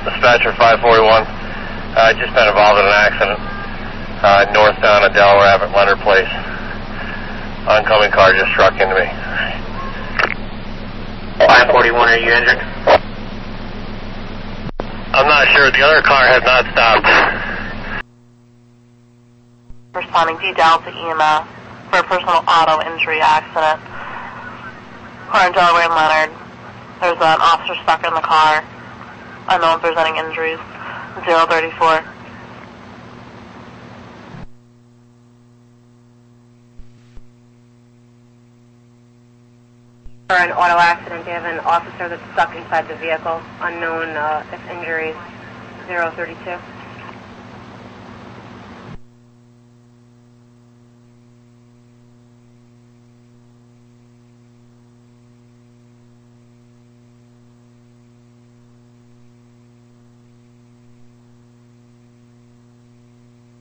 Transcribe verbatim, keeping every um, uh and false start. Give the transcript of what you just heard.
Dispatcher five forty-one. I uh, just been involved in an accident uh, northbound of Delaware Avenue, Leonard Place. Oncoming car just struck into me. five forty-one, are you injured? I'm not sure. The other car had not stopped. Responding to Delta E M S for a personal auto injury accident. Car in Delaware and Leonard. There's an officer stuck in the car. Unknown if there's any injuries. zero thirty-four. For an auto accident, you have an officer that's stuck inside the vehicle. Unknown uh, if injuries. zero thirty-two.